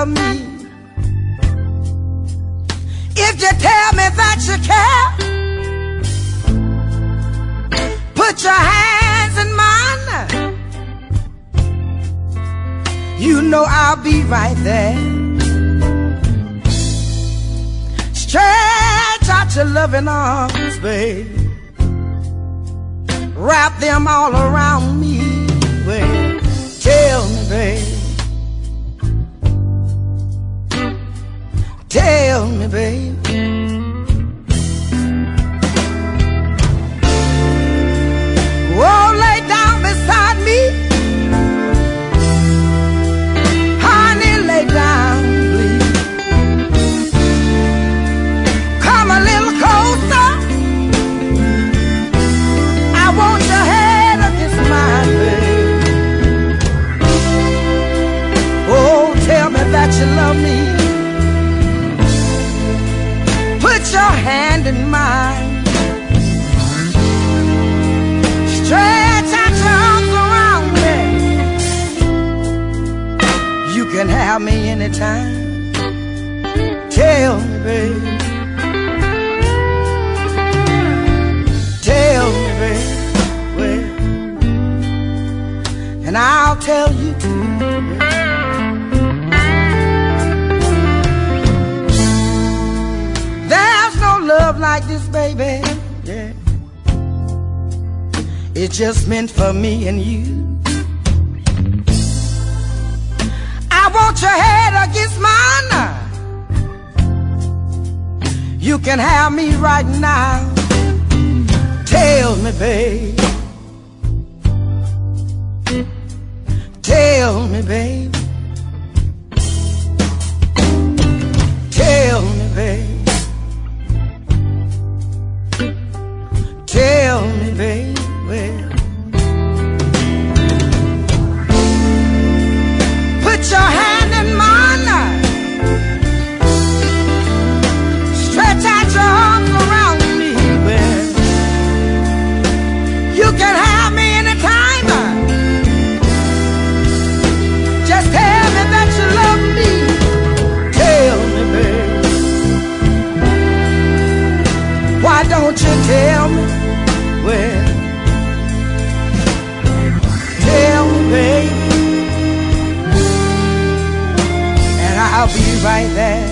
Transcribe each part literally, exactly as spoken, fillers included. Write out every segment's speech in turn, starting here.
love me, if you tell me that you care, put your hands in mine. You know I'll be right there. Stretch out your loving arms, babe. Wrap them all around me. Well, tell me, babe. Tell me, babe. Oh, lay down beside me. Honey, lay down, please. Come a little closer. I want your head against mine, babe. Oh, tell me that you love me. Put your hand in mine. Stretch out your arms around me. You can have me anytime. Tell me, babe. Tell me, babe. Well, and I'll tell you. There's no love like this, baby. Yeah. It's just meant for me and you. I want your head against mine. You can have me right now. Tell me, babe. Tell me, babe. Tell me, babe. Tell me, babe. Well, put your hand in mine. Stretch out your arms around me. Well, you can have me anytime. Just tell me that you love me. Tell me, babe. Why don't you tell me? Well, tell me, baby, and I'll be right there.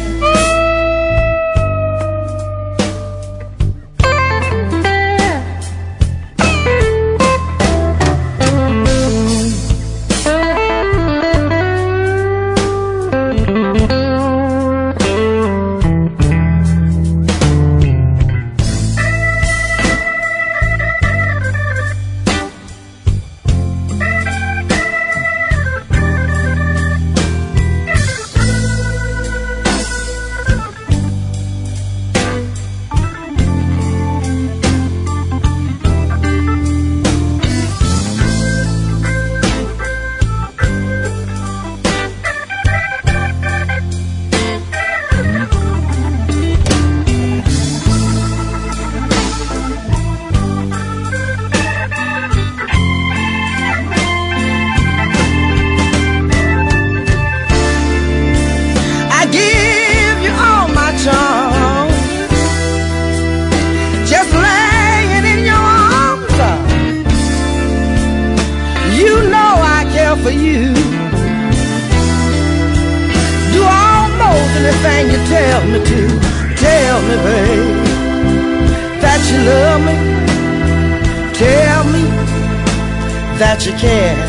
For you, do almost anything you tell me to. Tell me, babe, that you love me. Tell me that you care.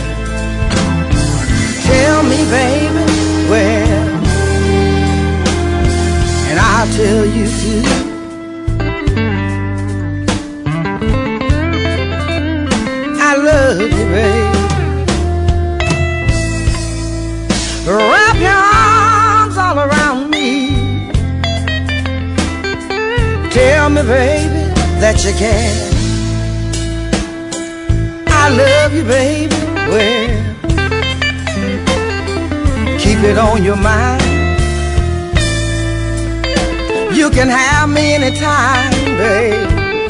Tell me, baby, well, and I'll tell you too. I love you, babe. Wrap your arms all around me. Tell me, baby, that you can. I love you, baby. Well, keep it on your mind. You can have me anytime, babe.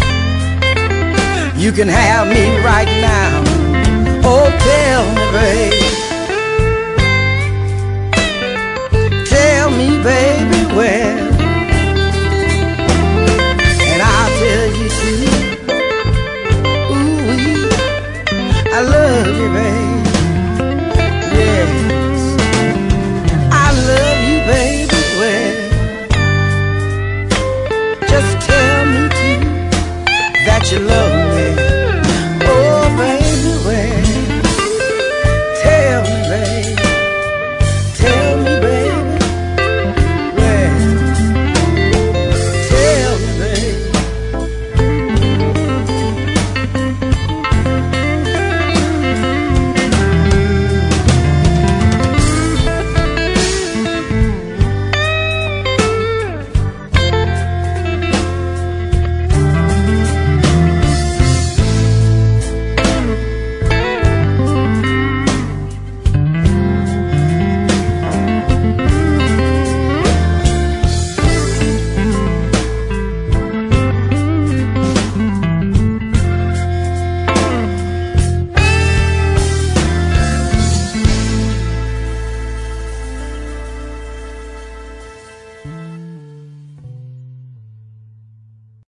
You can have me right now. Oh, tell me, babe. me, baby, well, and I'll tell you too. Ooh, I love you, baby. Yes, I love you, baby, well, just tell me too that you love me.